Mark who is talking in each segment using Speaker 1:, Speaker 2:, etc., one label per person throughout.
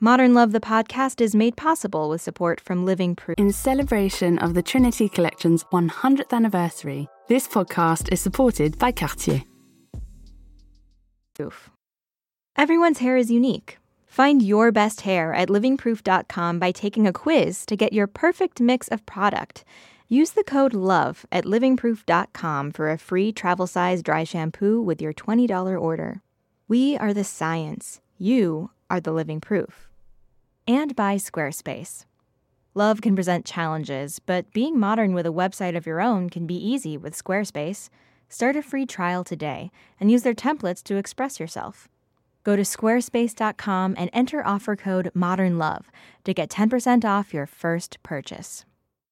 Speaker 1: Modern Love, the podcast, is made possible with support from Living Proof.
Speaker 2: In celebration of the Trinity Collection's 100th anniversary, this podcast is supported by Cartier.
Speaker 1: Everyone's hair is unique. Find your best hair at livingproof.com by taking a quiz to get your perfect mix of product. Use the code LOVE at livingproof.com for a free travel-size dry shampoo with your $20 order. We are the science. You are the living proof. And by Squarespace. Love can present challenges, but being modern with a website of your own can be easy with Squarespace. Start a free trial today and use their templates to express yourself. Go to squarespace.com and enter offer code MODERNLOVE to get 10% off your first purchase.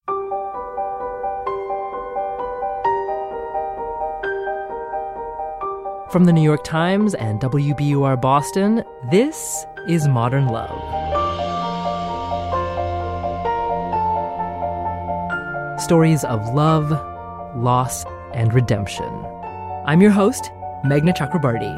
Speaker 3: From the New York Times and WBUR Boston, this is Modern Love. Stories of love, loss, and redemption. I'm your host, Meghna Chakrabarti.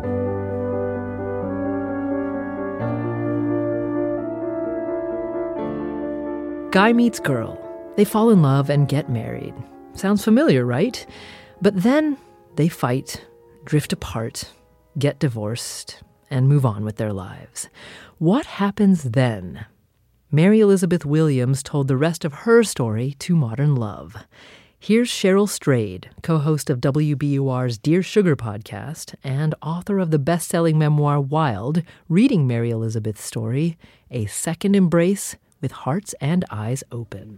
Speaker 3: Guy meets girl. They fall in love and get married. Sounds familiar, right? But then they fight, drift apart, get divorced, and move on with their lives. What happens then? Mary Elizabeth Williams told the rest of her story to Modern Love. Here's Cheryl Strayed, co-host of WBUR's Dear Sugar podcast and author of the best-selling memoir Wild, reading Mary Elizabeth's story, A Second Embrace with Hearts and Eyes Open.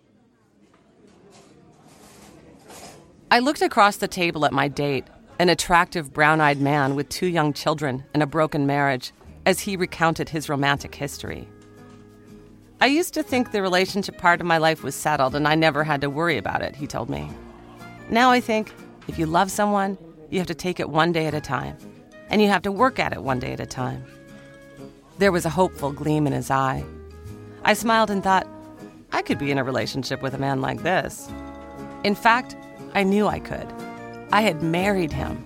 Speaker 4: I looked across the table at my date, an attractive brown-eyed man with 2 young children and a broken marriage, as he recounted his romantic history. I used to think the relationship part of my life was settled and I never had to worry about it, he told me. Now I think if you love someone, you have to take it one day at a time, and you have to work at it one day at a time. There was a hopeful gleam in his eye. I smiled and thought, I could be in a relationship with a man like this. In fact, I knew I could. I had married him.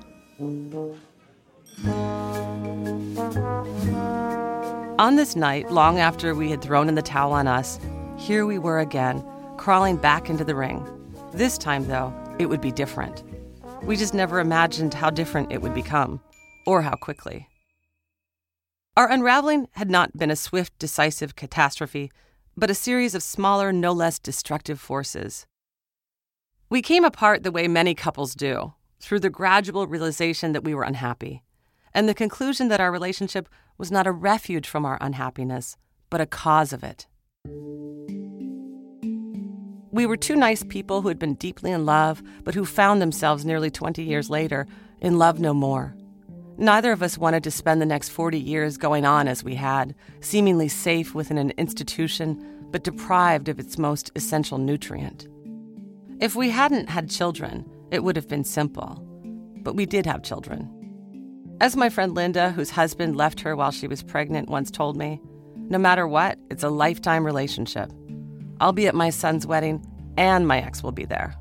Speaker 4: On this night, long after we had thrown in the towel on us, here we were again, crawling back into the ring. This time, though, it would be different. We just never imagined how different it would become, or how quickly. Our unraveling had not been a swift, decisive catastrophe, but a series of smaller, no less destructive forces. We came apart the way many couples do, through the gradual realization that we were unhappy, and the conclusion that our relationship was not a refuge from our unhappiness, but a cause of it. We were 2 nice people who had been deeply in love, but who found themselves nearly 20 years later in love no more. Neither of us wanted to spend the next 40 years going on as we had, seemingly safe within an institution, but deprived of its most essential nutrient. If we hadn't had children, it would have been simple. But we did have children. As my friend Linda, whose husband left her while she was pregnant, once told me, no matter what, it's a lifetime relationship. I'll be at my son's wedding, and my ex will be there.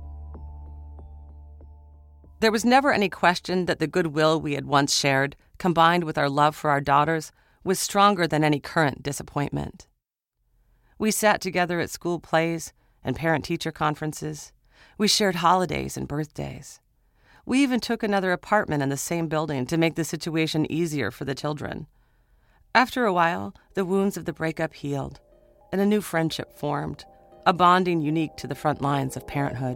Speaker 4: There was never any question that the goodwill we had once shared, combined with our love for our daughters, was stronger than any current disappointment. We sat together at school plays and parent-teacher conferences. We shared holidays and birthdays. We even took another apartment in the same building to make the situation easier for the children. After a while, the wounds of the breakup healed, and a new friendship formed, a bonding unique to the front lines of parenthood.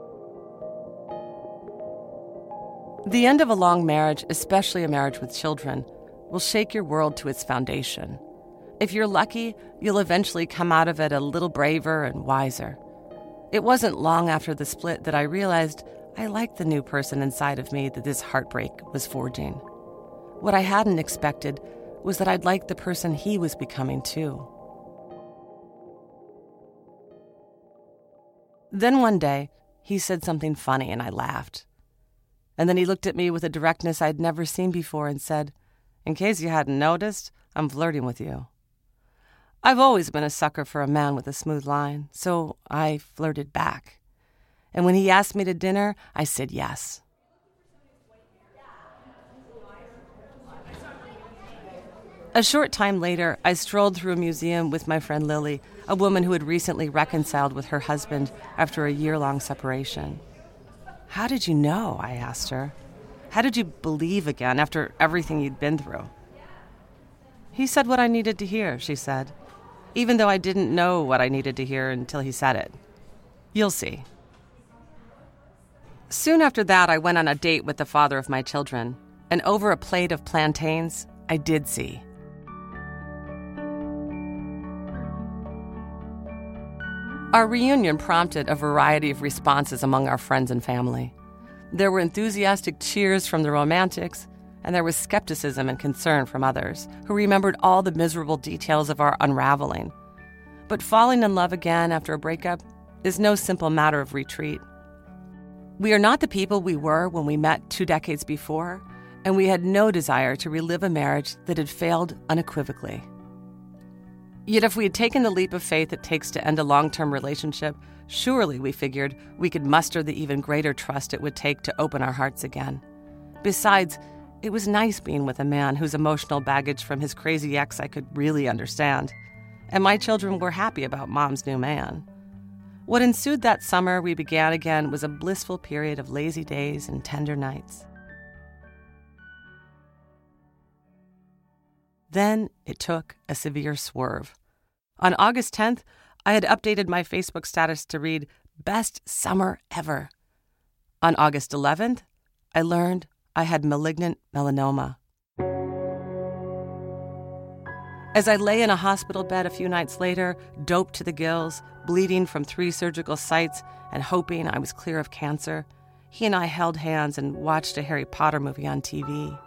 Speaker 4: The end of a long marriage, especially a marriage with children, will shake your world to its foundation. If you're lucky, you'll eventually come out of it a little braver and wiser. It wasn't long after the split that I realized I liked the new person inside of me that this heartbreak was forging. What I hadn't expected was that I'd like the person he was becoming too. Then one day, he said something funny and I laughed. And then he looked at me with a directness I'd never seen before and said, "In case you hadn't noticed, I'm flirting with you." I've always been a sucker for a man with a smooth line, so I flirted back. And when he asked me to dinner, I said yes. A short time later, I strolled through a museum with my friend Lily, a woman who had recently reconciled with her husband after a year-long separation. "How did you know?" I asked her. "How did you believe again after everything you'd been through?" "He said what I needed to hear," she said, even though I didn't know what I needed to hear until he said it. "You'll see." Soon after that, I went on a date with the father of my children, and over a plate of plantains, I did see. Our reunion prompted a variety of responses among our friends and family. There were enthusiastic cheers from the romantics, and there was skepticism and concern from others, who remembered all the miserable details of our unraveling. But falling in love again after a breakup is no simple matter of retreat. We are not the people we were when we met 2 decades before, and we had no desire to relive a marriage that had failed unequivocally. Yet if we had taken the leap of faith it takes to end a long-term relationship, surely, we figured, we could muster the even greater trust it would take to open our hearts again. Besides, it was nice being with a man whose emotional baggage from his crazy ex I could really understand. And my children were happy about Mom's new man. What ensued that summer we began again was a blissful period of lazy days and tender nights. Then it took a severe swerve. On August 10th, I had updated my Facebook status to read, "Best summer ever." On August 11th, I learned I had malignant melanoma. As I lay in a hospital bed a few nights later, doped to the gills, bleeding from 3 surgical sites, and hoping I was clear of cancer, he and I held hands and watched a Harry Potter movie on TV.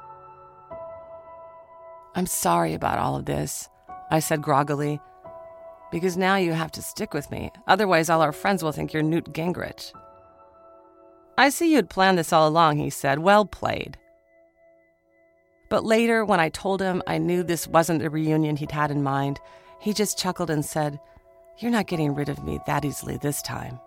Speaker 4: "I'm sorry about all of this," I said groggily, "because now you have to stick with me. Otherwise, all our friends will think you're Newt Gingrich." "I see you'd planned this all along," he said. "Well played." But later, when I told him I knew this wasn't the reunion he'd had in mind, he just chuckled and said, "You're not getting rid of me that easily this time."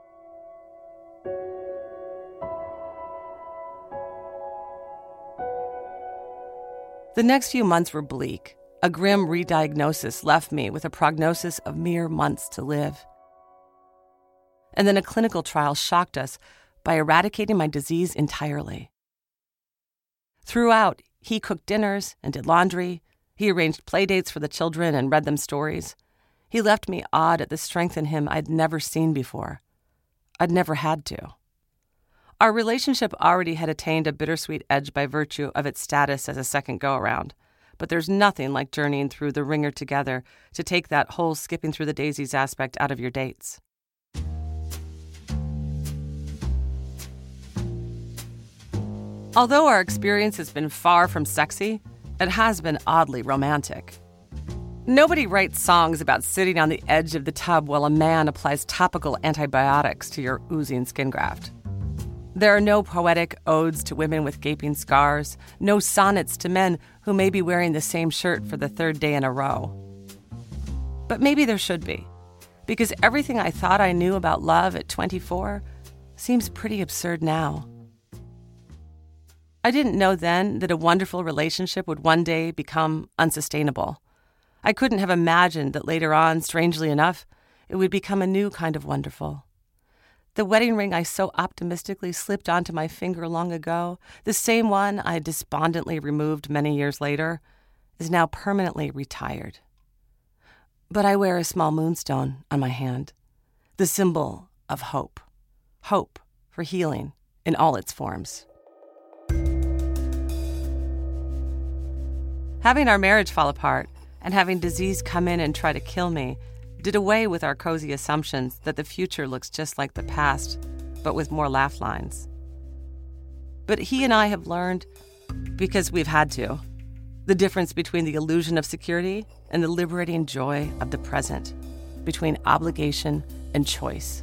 Speaker 4: The next few months were bleak. A grim re-diagnosis left me with a prognosis of mere months to live. And then a clinical trial shocked us by eradicating my disease entirely. Throughout, he cooked dinners and did laundry. He arranged play dates for the children and read them stories. He left me awed at the strength in him I'd never seen before. I'd never had to. Our relationship already had attained a bittersweet edge by virtue of its status as a second go-around. But there's nothing like journeying through the ringer together to take that whole skipping through the daisies aspect out of your dates. Although our experience has been far from sexy, it has been oddly romantic. Nobody writes songs about sitting on the edge of the tub while a man applies topical antibiotics to your oozing skin graft. There are no poetic odes to women with gaping scars, no sonnets to men who may be wearing the same shirt for the 3rd day in a row. But maybe there should be, because everything I thought I knew about love at 24 seems pretty absurd now. I didn't know then that a wonderful relationship would one day become unsustainable. I couldn't have imagined that later on, strangely enough, it would become a new kind of wonderful. The wedding ring I so optimistically slipped onto my finger long ago, the same one I despondently removed many years later, is now permanently retired. But I wear a small moonstone on my hand, the symbol of hope. Hope for healing in all its forms. Having our marriage fall apart and having disease come in and try to kill me did away with our cozy assumptions that the future looks just like the past, but with more laugh lines. But he and I have learned, because we've had to, the difference between the illusion of security and the liberating joy of the present, between obligation and choice.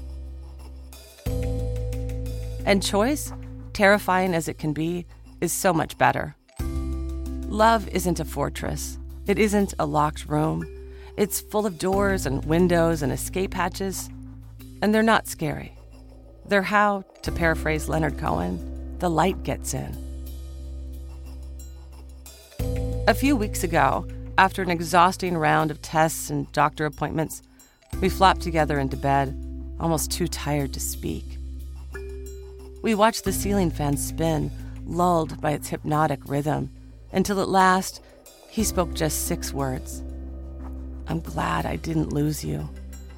Speaker 4: And choice, terrifying as it can be, is so much better. Love isn't a fortress. It isn't a locked room. It's full of doors and windows and escape hatches, and they're not scary. They're how, to paraphrase Leonard Cohen, the light gets in. A few weeks ago, after an exhausting round of tests and doctor appointments, we flopped together into bed, almost too tired to speak. We watched the ceiling fan spin, lulled by its hypnotic rhythm, until at last, he spoke just 6 words. "I'm glad I didn't lose you."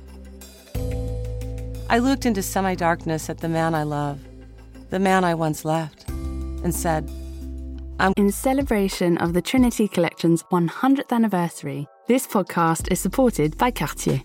Speaker 4: I looked into semi-darkness at the man I love, the man I once left, and said,
Speaker 2: In celebration of the Trinity Collection's 100th anniversary, this podcast is supported by Cartier.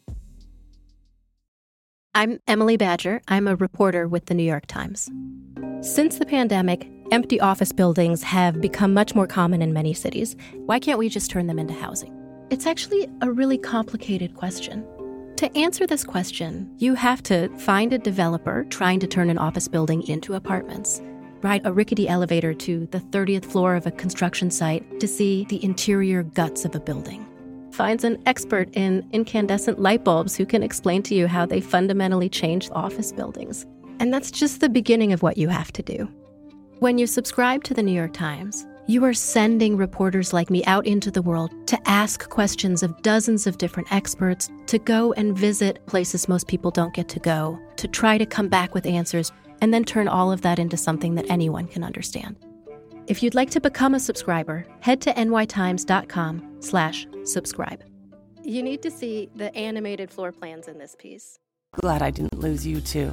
Speaker 5: I'm Emily Badger. I'm a reporter with the New York Times. Since the pandemic, empty office buildings have become much more common in many cities. Why can't we just turn them into housing? It's actually a really complicated question. To answer this question, you have to find a developer trying to turn an office building into apartments, ride a rickety elevator to the 30th floor of a construction site to see the interior guts of a building. Finds an expert in incandescent light bulbs who can explain to you how they fundamentally change office buildings. And that's just the beginning of what you have to do. When you subscribe to the New York Times, you are sending reporters like me out into the world to ask questions of dozens of different experts, to go and visit places most people don't get to go, to try to come back with answers, and then turn all of that into something that anyone can understand. If you'd like to become a subscriber, head to nytimes.com/subscribe. You need to see the animated floor plans in this piece.
Speaker 4: "Glad I didn't lose you, too."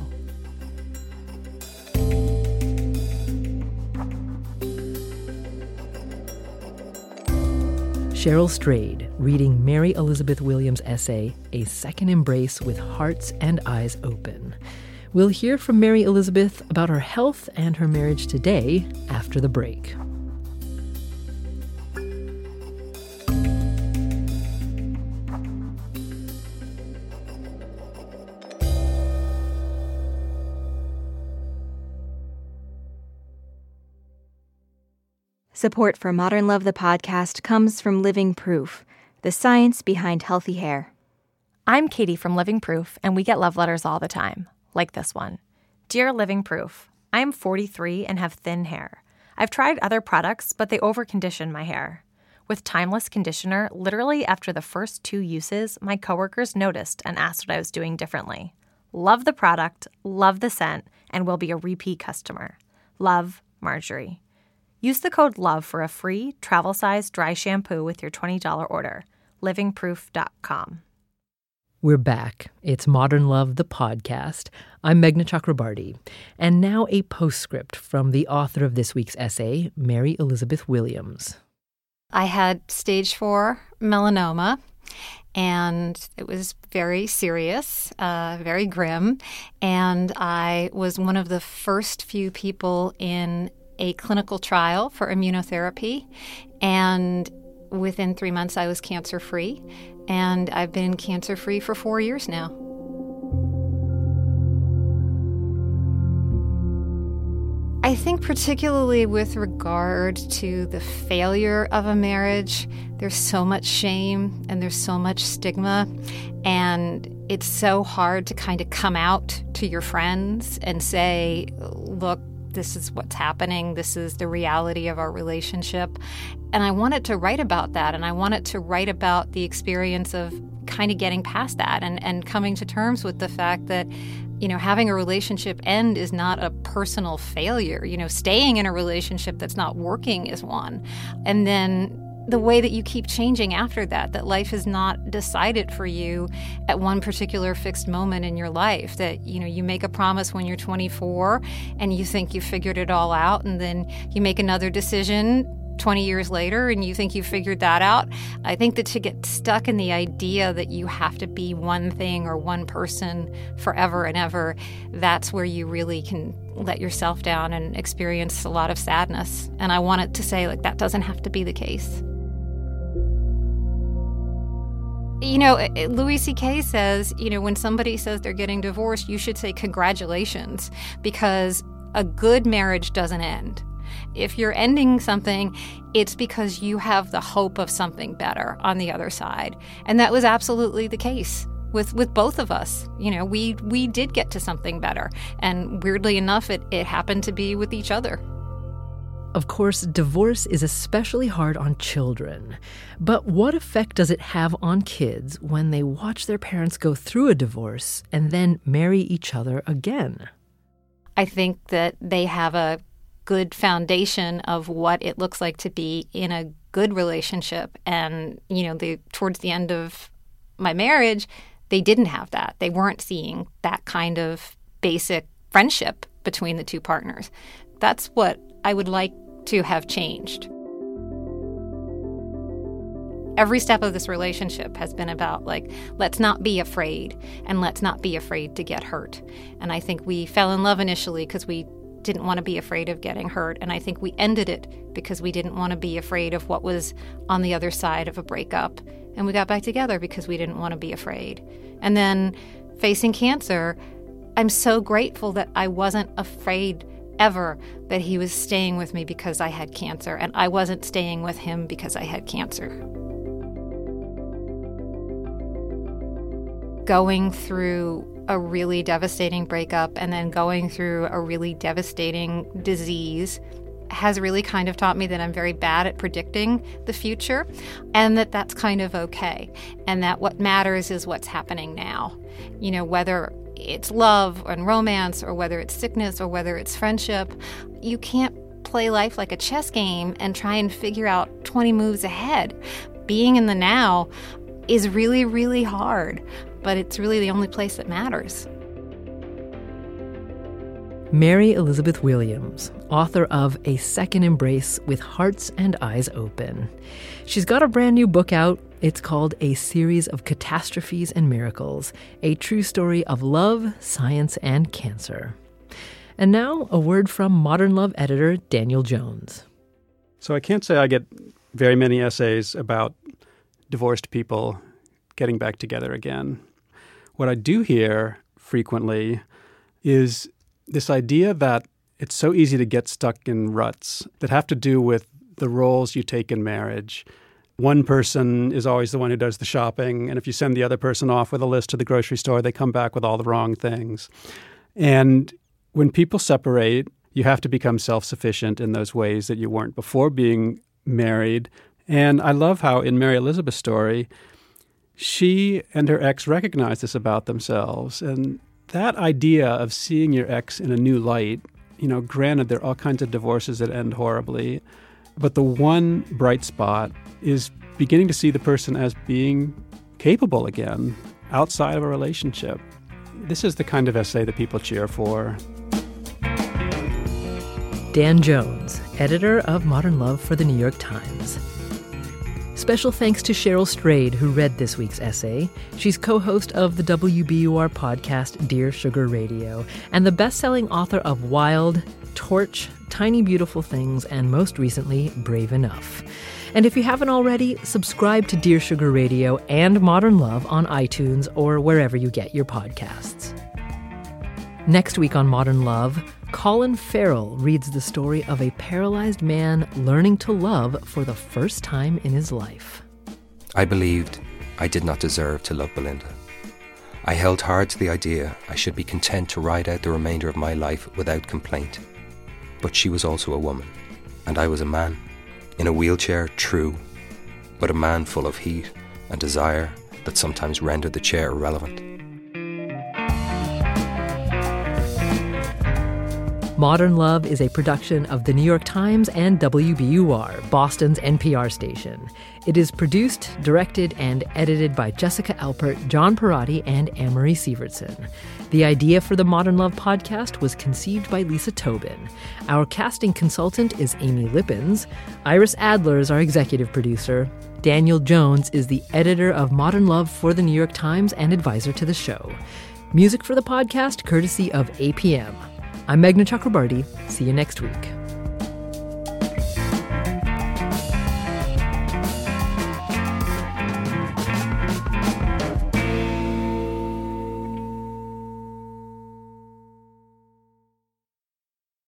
Speaker 3: Cheryl Strayed reading Mary Elizabeth Williams' essay, A Second Embrace with Hearts and Eyes Open. We'll hear from Mary Elizabeth about her health and her marriage today after the break.
Speaker 1: Support for Modern Love the podcast comes from Living Proof, the science behind healthy hair.
Speaker 6: I'm Katie from Living Proof, and we get love letters all the time, like this one. Dear Living Proof, I am 43 and have thin hair. I've tried other products, but they overcondition my hair. With Timeless Conditioner, literally after the first 2 uses, my coworkers noticed and asked what I was doing differently. Love the product, love the scent, and will be a repeat customer. Love, Marjorie. Use the code LOVE for a free, travel-size dry shampoo with your $20 order. livingproof.com.
Speaker 3: We're back. It's Modern Love, the podcast. I'm Meghna Chakrabarty. And now a postscript from the author of this week's essay, Mary Elizabeth Williams.
Speaker 7: I had stage 4 melanoma, and it was very serious, very grim. And I was one of the first few people in a clinical trial for immunotherapy. And within 3 months, I was cancer-free. And I've been cancer-free for 4 years now. I think particularly with regard to the failure of a marriage, there's so much shame and there's so much stigma. And it's so hard to kind of come out to your friends and say, look, this is what's happening. This is the reality of our relationship. And I wanted to write about that. And I wanted to write about the experience of kind of getting past that and coming to terms with the fact that, you know, having a relationship end is not a personal failure. You know, staying in a relationship that's not working is one. And then the way that you keep changing after that life is not decided for you at one particular fixed moment in your life, that, you know, you make a promise when you're 24 and you think you figured it all out, and then you make another decision 20 years later and you think you figured that out. I think that to get stuck in the idea that you have to be one thing or one person forever and ever, that's where you really can let yourself down and experience a lot of sadness. And I wanted to say, like, that doesn't have to be the case. You know, Louis C.K. says, you know, when somebody says they're getting divorced, you should say congratulations, because a good marriage doesn't end. If you're ending something, it's because you have the hope of something better on the other side. And that was absolutely the case with both of us. You know, we did get to something better. And weirdly enough, it happened to be with each other.
Speaker 3: Of course, divorce is especially hard on children. But what effect does it have on kids when they watch their parents go through a divorce and then marry each other again?
Speaker 7: I think that they have a good foundation of what it looks like to be in a good relationship. And, towards the end of my marriage, they didn't have that. They weren't seeing that kind of basic friendship between the two partners. That's what I would like to have changed. Every step of this relationship has been about, let's not be afraid, and let's not be afraid to get hurt. And I think we fell in love initially because we didn't want to be afraid of getting hurt. And I think we ended it because we didn't want to be afraid of what was on the other side of a breakup. And we got back together because we didn't want to be afraid. And then facing cancer, I'm so grateful that I wasn't afraid ever that he was staying with me because I had cancer, and I wasn't staying with him because I had cancer. Going through a really devastating breakup and then going through a really devastating disease has really kind of taught me that I'm very bad at predicting the future, and that that's kind of okay, and that what matters is what's happening now. Whether it's love and romance, or whether it's sickness, or whether it's friendship, you can't play life like a chess game and try and figure out 20 moves ahead. Being in the now is really, really hard, but it's really the only place that matters.
Speaker 3: Mary Elizabeth Williams, author of A Second Embrace with Hearts and Eyes Open. She's got a brand new book out. It's called A Series of Catastrophes and Miracles, a true story of love, science, and cancer. And now, a word from Modern Love editor Daniel Jones.
Speaker 8: So I can't say I get very many essays about divorced people getting back together again. What I do hear frequently is this idea that it's so easy to get stuck in ruts that have to do with the roles you take in marriage. One person is always the one who does the shopping, and if you send the other person off with a list to the grocery store, they come back with all the wrong things. And when people separate, you have to become self-sufficient in those ways that you weren't before being married. And I love how in Mary Elizabeth's story, she and her ex recognize this about themselves. And that idea of seeing your ex in a new light, granted there are all kinds of divorces that end horribly, but the one bright spot is beginning to see the person as being capable again outside of a relationship. This is the kind of essay that people cheer for.
Speaker 3: Dan Jones, editor of Modern Love for the New York Times. Special thanks to Cheryl Strayed, who read this week's essay. She's co-host of the WBUR podcast Dear Sugar Radio, and the best-selling author of Wild, Torch, Tiny Beautiful Things, and most recently, Brave Enough. And if you haven't already, subscribe to Dear Sugar Radio and Modern Love on iTunes or wherever you get your podcasts. Next week on Modern Love, Colin Farrell reads the story of a paralyzed man learning to love for the first time in his life.
Speaker 9: I believed I did not deserve to love Belinda. I held hard to the idea I should be content to ride out the remainder of my life without complaint. But she was also a woman, and I was a man. In a wheelchair, true, but a man full of heat and desire that sometimes rendered the chair irrelevant.
Speaker 3: Modern Love is a production of The New York Times and WBUR, Boston's NPR station. It is produced, directed, and edited by Jessica Alpert, John Perotti, and Anne-Marie Sievertson. The idea for the Modern Love podcast was conceived by Lisa Tobin. Our casting consultant is Amy Lippins. Iris Adler is our executive producer. Daniel Jones is the editor of Modern Love for The New York Times and advisor to the show. Music for the podcast courtesy of APM. I'm Meghna Chakrabarti. See you next week.